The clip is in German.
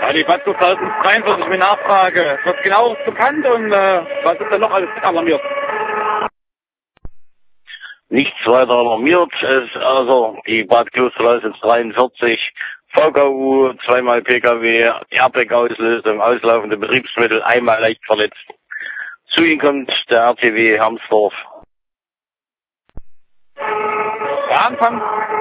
Ja, die Bad 2043 mit Nachfrage. Was genau ist bekannt und was ist denn noch alles alarmiert? Nichts weiter alarmiert. Also die Bad Klosterlausitz 43, VKU, zweimal PKW, Airbag-Auslösung, auslaufende Betriebsmittel, einmal leicht verletzt. Zu ihnen kommt der RTW Hermsdorf. Der Anfang